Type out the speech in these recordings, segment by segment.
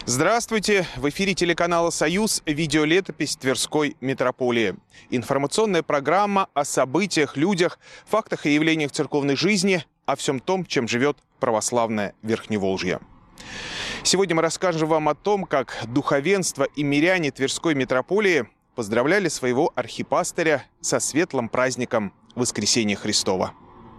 Здравствуйте! В эфире телеканала «Союз» видеолетопись Тверской митрополии. Информационная программа о событиях, людях, фактах и явлениях церковной жизни, о всем том, чем живет православное Верхневолжье. Сегодня мы расскажем вам о том, как духовенство и миряне Тверской митрополии поздравляли своего архипастыря со светлым праздником Воскресения Христова.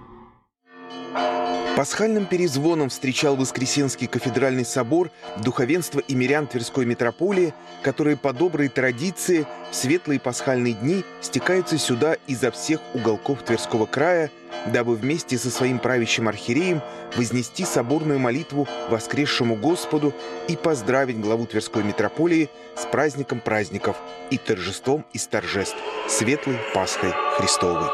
Пасхальным перезвоном встречал Воскресенский кафедральный собор духовенство и мирян Тверской митрополии, которые по доброй традиции в светлые пасхальные дни стекаются сюда изо всех уголков Тверского края, дабы вместе со своим правящим архиереем вознести соборную молитву воскресшему Господу и поздравить главу Тверской митрополии с праздником праздников и торжеством из торжеств – Светлой Пасхой Христовой.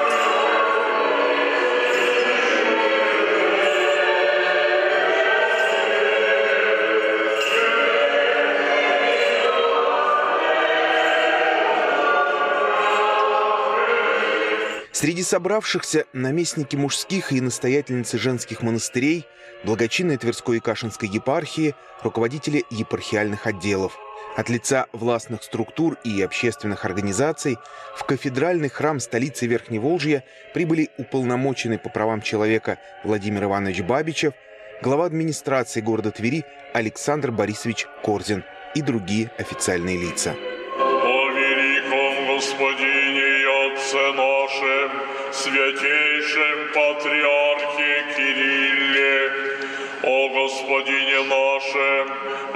Среди собравшихся наместники мужских и настоятельницы женских монастырей, благочинной Тверской и Кашинской епархии, руководители епархиальных отделов. От лица властных структур и общественных организаций в кафедральный храм столицы Верхневолжья прибыли уполномоченный по правам человека Владимир Иванович Бабичев, глава администрации города Твери Александр Борисович Корзин и другие официальные лица. О великом Господине и Отце нашем, святейшем Патриархе Кирилле, о Господине нашем,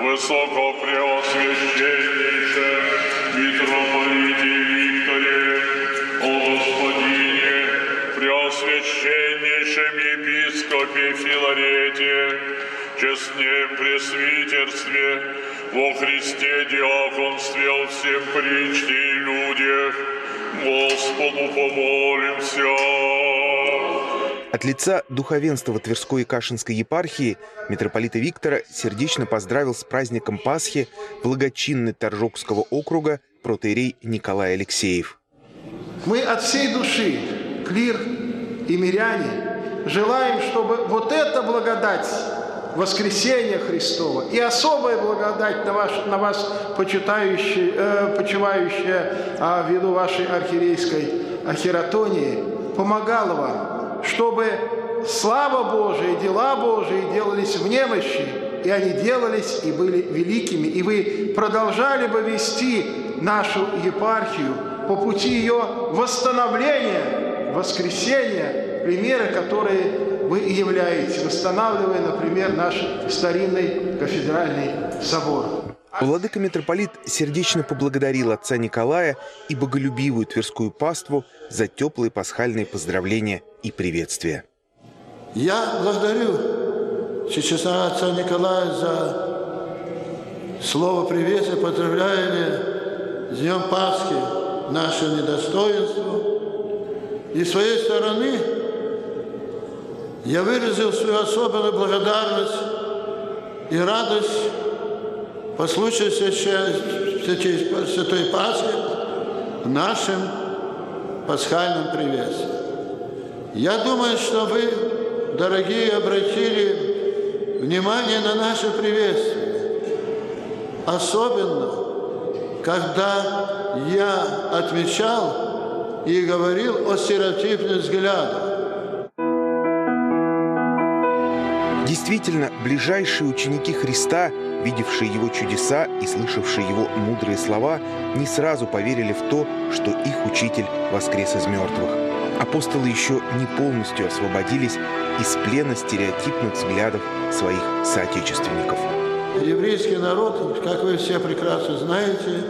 высокопреосвященнейшем митрополите Викторе, о Господине, преосвященнейшем епископе Филарете, честнем пресвитерстве, во Христе диаконстве, о всем причте и людях, Господу помолимся. От лица духовенства Тверской и Кашинской епархии митрополита Виктора сердечно поздравил с праздником Пасхи благочинный Торжокского округа протоиерей Николай Алексеев. Мы от всей души, клир и миряне, желаем, чтобы вот эта благодать Воскресения Христова и особая благодать на вас почивающая ввиду вашей архиерейской ахератонии помогала вам, чтобы слава Божия, дела Божии делались в немощи, и они делались и были великими, и вы продолжали бы вести нашу епархию по пути ее восстановления, воскресения, примеры, которые вы и являетесь, восстанавливая, например, наш старинный кафедральный собор. Владыка-митрополит сердечно поблагодарил отца Николая и боголюбивую Тверскую паству за теплые пасхальные поздравления и приветствия. Я благодарю честного отца Николая за слово приветствия, поздравления с Днем Пасхи нашему недостоинству. И с своей стороны я выразил свою особенную благодарность и радость по случаю Святой Пасхи в нашем пасхальном приветствии. Я думаю, что вы, дорогие, обратили внимание на наше приветствие. Особенно, когда я отмечал и говорил о стереотипных взглядах. Действительно, ближайшие ученики Христа, видевшие Его чудеса и слышавшие Его мудрые слова, не сразу поверили в то, что их учитель воскрес из мертвых. Апостолы еще не полностью освободились из плена стереотипных взглядов своих соотечественников. Еврейский народ, как вы все прекрасно знаете,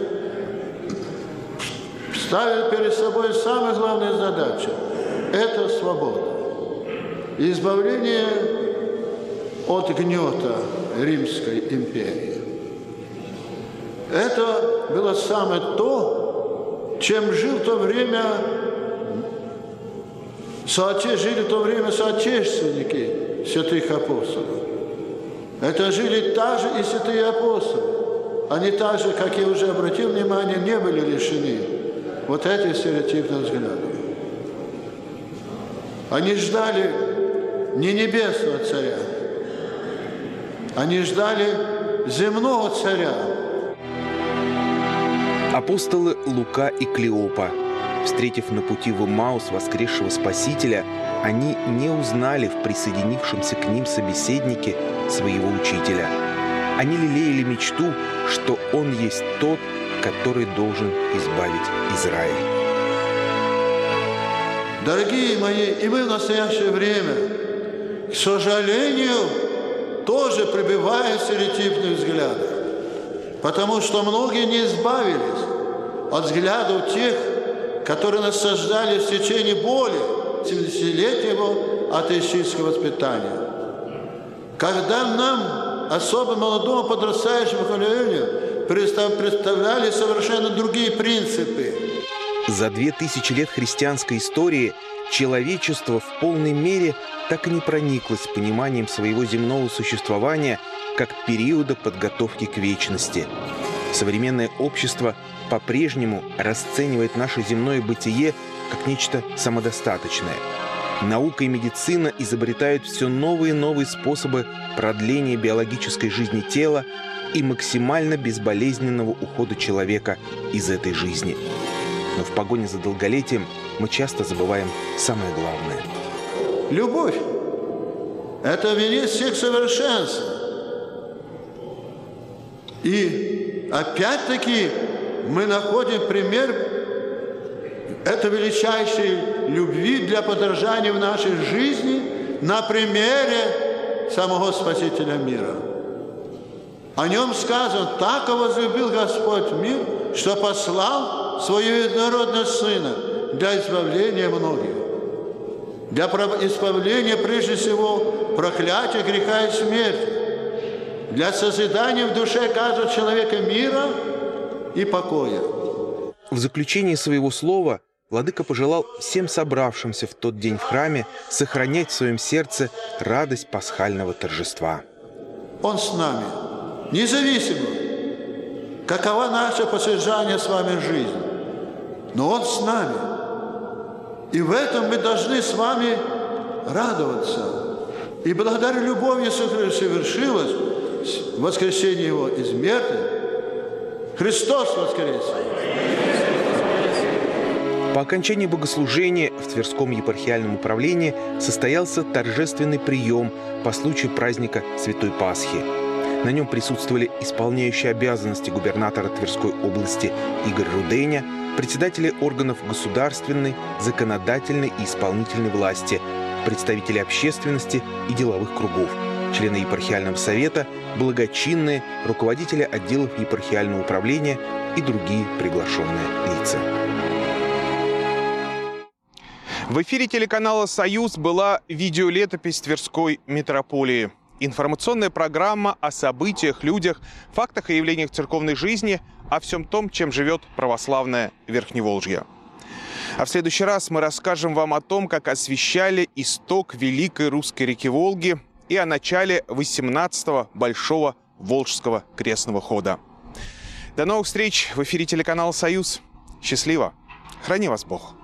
ставил перед собой самую главную задачу – это свобода. Избавление от гнета Римской империи. Это было самое то, чем жили в то время соотечественники святых апостолов. Это жили также и святые апостолы. Они так же, как я уже обратил внимание, не были лишены вот этих стереотипных взглядов. Они ждали не небесного царя, они ждали земного царя. Апостолы Лука и Клеопа. Встретив на пути в Иммаус воскресшего Спасителя, они не узнали в присоединившемся к ним собеседнике своего учителя. Они лелеяли мечту, что он есть тот, который должен избавить Израиль. Дорогие мои, и мы в настоящее время, к сожалению, тоже пребываем в стереотипных взглядах, потому что многие не избавились от взглядов тех, которые насаждали в течение более 70-летнего атеистического воспитания. Когда нам, особо молодому подрастающему поколению, представляли совершенно другие принципы. За 2000 лет христианской истории человечество в полной мере так и не прониклось пониманием своего земного существования как периода подготовки к вечности. Современное общество по-прежнему расценивает наше земное бытие как нечто самодостаточное. Наука и медицина изобретают все новые и новые способы продления биологической жизни тела и максимально безболезненного ухода человека из этой жизни. Но в погоне за долголетием мы часто забываем самое главное. Любовь – это венец всех совершенств. И опять-таки мы находим пример этой величайшей любви для подражания в нашей жизни на примере самого Спасителя мира. О нем сказано: «Так возлюбил Господь мир, что послал Своего единородного Сына для избавления многих». Для избавления, прежде всего, проклятия, греха и смерти. Для созидания в душе каждого человека мира и покоя. В заключении своего слова Владыка пожелал всем собравшимся в тот день в храме сохранять в своем сердце радость пасхального торжества. Он с нами, независимо, какова наша посажание с вами жизнь. Но Он с нами. И в этом мы должны с вами радоваться. И благодаря любови совершилось воскресение Его из мертвых. Христос воскрес! По окончании богослужения в Тверском епархиальном управлении состоялся торжественный прием по случаю праздника Святой Пасхи. На нем присутствовали исполняющий обязанности губернатора Тверской области Игорь Руденя, председатели органов государственной, законодательной и исполнительной власти, представители общественности и деловых кругов, члены епархиального совета, благочинные, руководители отделов епархиального управления и другие приглашенные лица. В эфире телеканала «Союз» была видеолетопись Тверской митрополии. Информационная программа о событиях, людях, фактах и явлениях церковной жизни, о всем том, чем живет православное Верхневолжье. А в следующий раз мы расскажем вам о том, как освещали исток великой русской реки Волги и о начале 18-го Большого Волжского крестного хода. До новых встреч в эфире телеканала «Союз». Счастливо! Храни вас Бог!